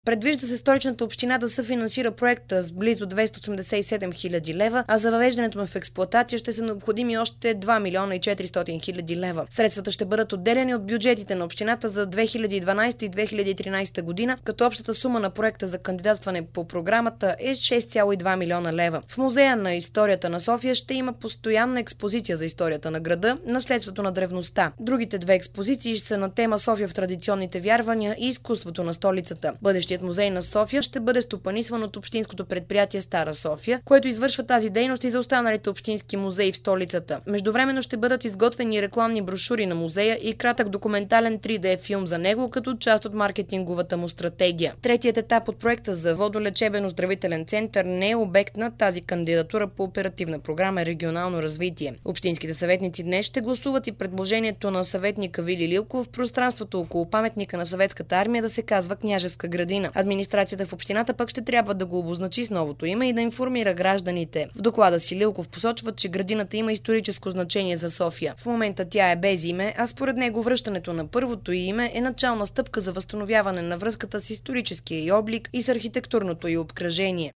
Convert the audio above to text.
Предвижда се Столичната община да съфинансира проекта с близо 287 хиляди лева, а за въвеждането му в експлоатация ще са необходими още 2 милиона и 400 хиляди лева. Средствата ще бъдат отделени от бюджетите на общината за 2012 и 2013 година, като общата сума на проекта за кандидатстване по програмата е 6,2 милиона лева. В Музея на историята на София ще има постоянна експозиция за историята на града, наследството на древността. Другите две експозиции ще са на тема София в традиционните вярвания и изкуството на столицата. Бъдещият музей на София ще бъде стопанисван от общинското предприятие Стара София, което извършва тази дейност и за останалите общински музеи в столицата. Междувременно ще бъдат изготвени рекламни брошури на музея и кратък документален 3D филм за него, като част от маркетинговата му стратегия. Третият етап от проекта за водолечебно-оздравителен център не е обект на тази кандидатура по оперативна програма Регионално развитие. Общинските съветници днес ще гласуват и предложението на съветника Вили Лилков в пространството около паметника на Съветската армия да се казва Княжеска градина. Администрацията в общината пък ще трябва да го обозначи с новото име и да информира гражданите. В доклада си Лилков посочва, че градината има историческо значение за София. В момента тя е без име, а според него връщането на първото име е начална стъпка за възстановяване на връзката с историческия й облик и с архитектурното й обкръжение.